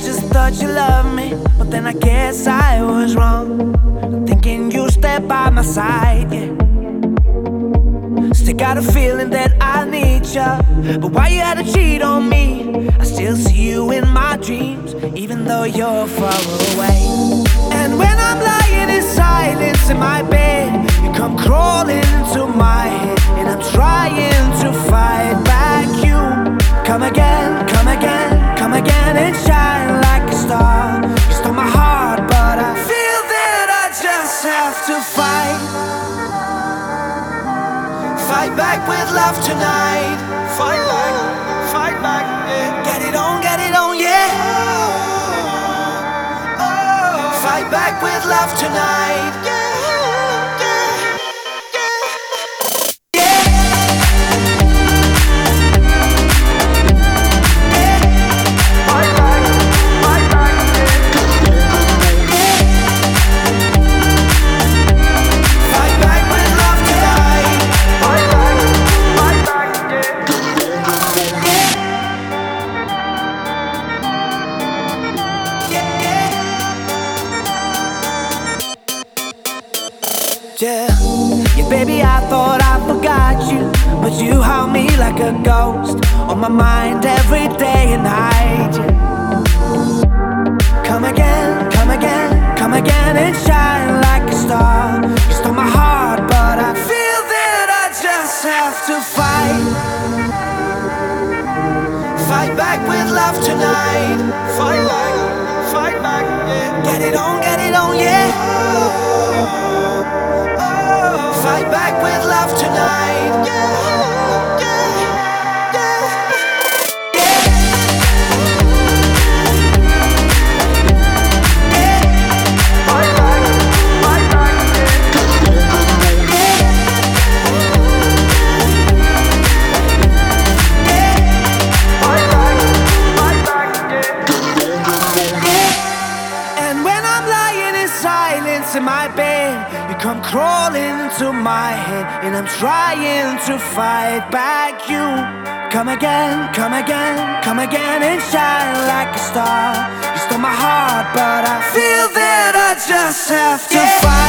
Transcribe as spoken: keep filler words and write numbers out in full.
just thought you loved me, but then I guess I was wrong, thinking you stay by my side, yeah. Still got a feeling that I need you, but why you had to cheat on me? I still see you in my dreams, even though you're far away. And when I'm lying in silence in my bed, you come crawling into my head, and I'm trying to fight back you. Come again, come again, come again and shine like a star. You stole my heart, but I feel that I just have to fight. Fight back with love tonight. Fight back, fight back, yeah. Get it on, get it on, yeah. Oh, oh. Fight back with love tonight, yeah. Yeah, yeah, baby, I thought I forgot you, but you haunt me like a ghost on my mind every day and night, yeah. Come again, come again, come again and shine like a star. You stole my heart, but I feel that I just have to fight. Fight back with love tonight. Fight back, fight back, yeah. Get it on, get it on, yeah. Fight back with love tonight, yeah, yeah, yeah, yeah. Fight back, fight back, yeah. Fight back, fight back, yeah. And when I'm lying in silence in my bed, you come crawling into my head, and I'm trying to fight back you. Come again, come again, come again and shine like a star. You stole my heart, but I feel that I just have to fight.